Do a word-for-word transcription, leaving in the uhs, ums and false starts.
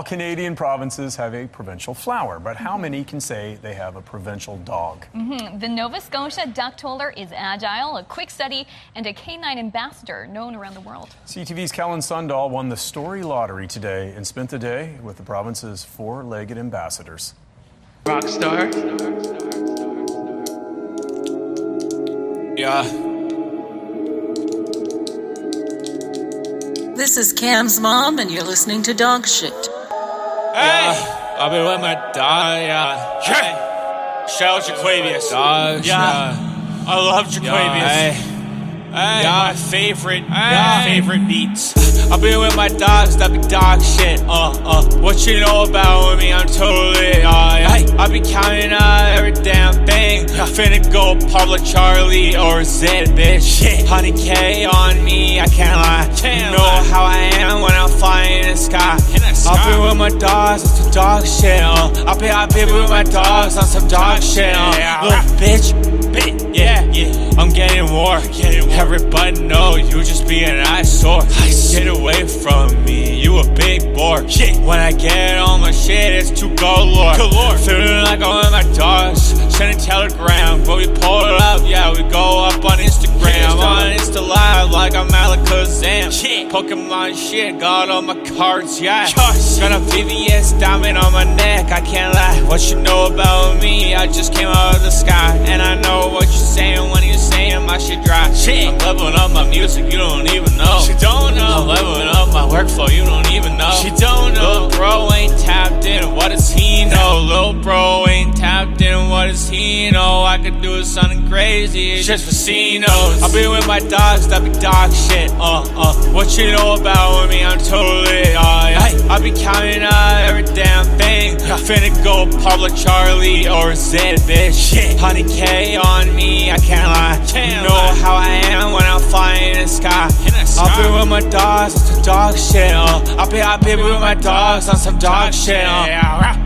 All Canadian provinces have a provincial flower, but how many can say they have a provincial dog? Mm-hmm. The Nova Scotia duck toller is agile, a quick study, and a canine ambassador known around the world. C T V's Kellen Sundahl won the Story Lottery today and spent the day with the province's four-legged ambassadors. Rockstar. Yeah. This is Cam's mom, and you're listening to Dog Shit. Hey! Yeah, I've been with my dog, yeah. Hey! Shout out Jaquavius. Dogs, yeah. yeah. I love Jaquavius. Yeah, hey. Hey, yeah. My favorite, hey. yeah, favorite beats. I've been with my dogs, that be dog shit. Uh, uh, what you know about me? I'm totally, uh, yeah. Hey. I be counting out every damn thing. Yeah. Finna go public Charlie or Zed, bitch. Shit. one hundred K on me, I can't lie. Can't you know lie. How I am when I'm flying in the sky. In the sky. I've been with my dogs on some dog shit. Uh, I've been, I've been with my dogs on some dog shit. Uh, yeah, little right. bitch, bitch, yeah, yeah. I'm getting more. Getting more. Everybody know you just be an eyesore. Get away from me, you a big bore. Shit. When I get on my shit, it's too galore. galore. Feeling like I'm with my dogs. Sending telegram, but we pull it up. Yeah, we go up on Instagram. I'm on Insta Live like I'm Alakazam. Shit. Pokemon shit, got all my cards, yeah. Yes. Got a V V S diamond on my neck, I can't lie. What you know about me? I just came out of the sky, and I know what you're saying when you're saying my shit dry. Shit. I'm leveling up my music, you don't even know. She don't know. I'm leveling up my workflow, you don't even know. She don't know. Lil' bro ain't tapped in, what does he know? Lil' bro ain't tapped in, what does he know? I could do something crazy, just for C knows. I've been with my dogs, that be dog shit. Uh, uh, what you know about me? I'm totally, uh, yeah. Hey. I be counting out every damn thing. Yeah. Finna go public Charlie or Zed, bitch. Shit. one hundred K on me, I can't lie. Can't you know lie. How I am when I'm flying in the sky. In the sky. I've been with my dogs on some dog shit. Uh, I've been, I've been with my dogs on some dog shit. Uh. Yeah.